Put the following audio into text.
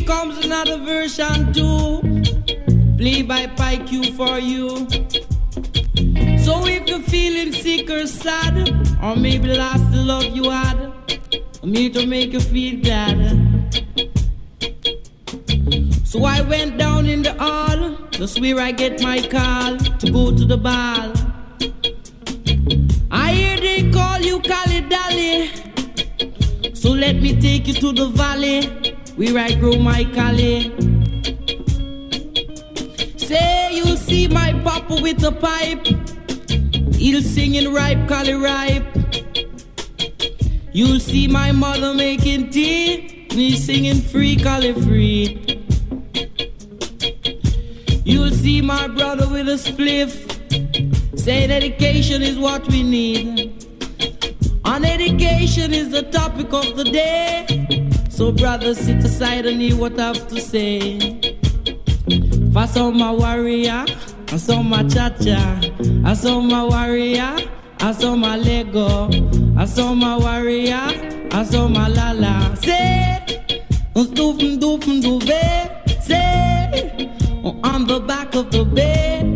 comes another version too. Play by PyQ for you. So if you're feeling sick or sad, or maybe lost the love you had, I'm here to make you feel glad. So I went down in the hall, that's where I get my call to go to the ball. I hear they call you Cali Dally, so let me take you to the valley where I grow my Cali. Say you see my papa with a pipe, he'll singing ripe Cali ripe. You'll see my mother making tea, and he's singing free Cali free. You'll see my brother with a spliff, saying education is what we need. And education is the topic of the day. So brothers, sit aside and hear what I have to say. I saw my warrior, I saw my cha-cha, I saw my warrior, I saw my Lego, I saw my warrior, I saw my lala. Say, doof doof doof, say, on the back of the bed.